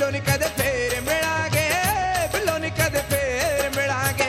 ਬਿੱਲੋ ਨੀ ਕਦੇ ਫੇਰ ਮਿਲਾਂਗੇ, ਬਿੱਲੋ ਨੀ ਕਦੇ ਫੇਰ ਮਿਲਾਂਗੇ।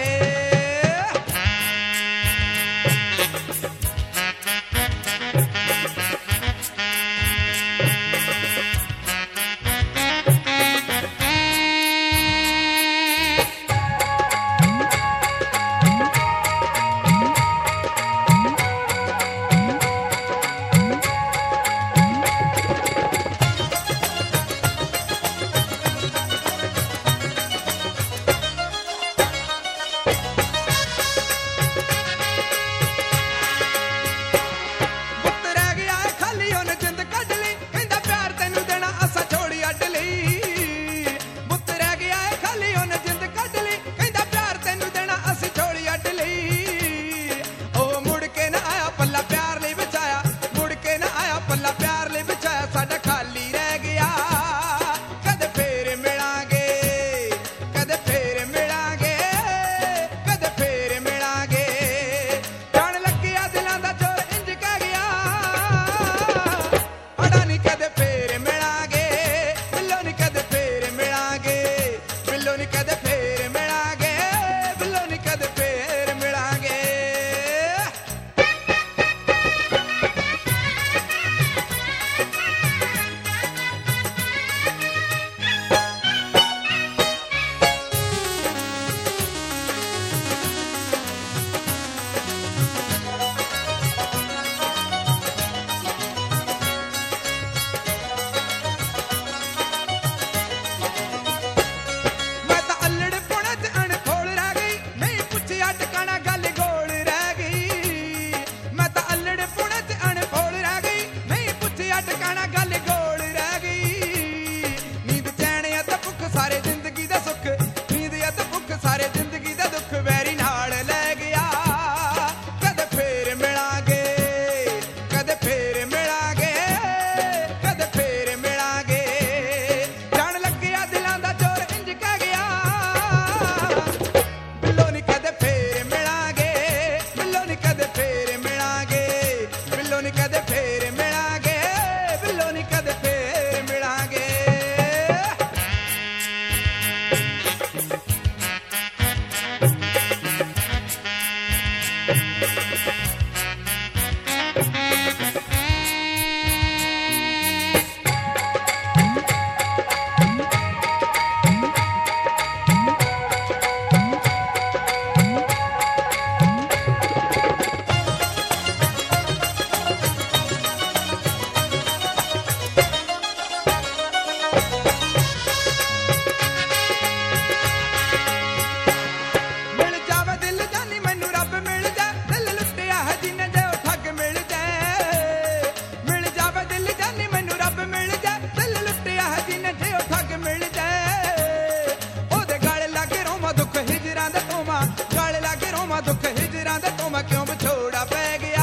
ਦੁੱਖ ਹਿਜਰਾਂ ਦਾ ਤੋਂ ਮੈਂ ਕਿਉਂ ਵਿਛੋੜਾ ਪੈ ਗਿਆ।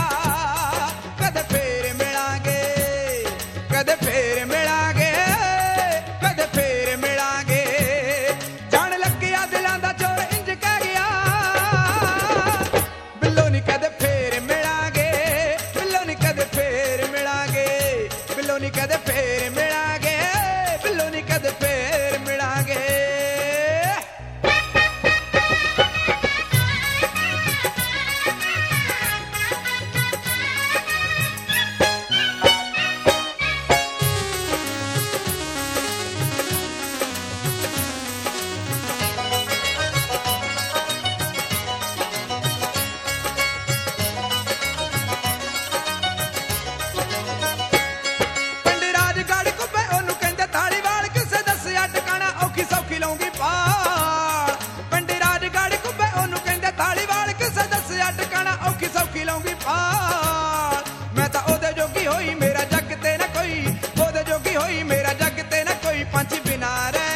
ਕਦੇ ਫੇਰ ਮਿਲਾਂਗੇ, ਕਦੇ ਫੇਰ ਮਿਲਾਂਗੇ, ਕਦੇ ਫੇਰ ਮਿਲਾਂਗੇ। ਜਾਣ ਲੱਗਿਆ ਦਿਲਾਂ ਦਾ ਜ਼ੋਰ ਇੰਜ ਕਹਿ ਗਿਆ। ਬਿੱਲੋ ਨੀ ਕਦੇ ਫੇਰ ਮਿਲਾਂਗੇ, ਬਿੱਲੋ ਨੀ ਕਦੇ ਫੇਰ ਮਿਲਾਂਗੇ, ਬਿੱਲੋ ਨੀ ਕਦੇ ਫੇਰ ਮਿਲਾਂਗੇ, ਬਿੱਲੋ ਨੀ ਕਦੇ ਫੇਰ ਮਿਲਾਂਗੇ। मैं तो ओदे जोगी होई मेरा जग ते ना कोई, ओदे जोगी होई मेरा जग ते ना कोई, पंछ बिना रह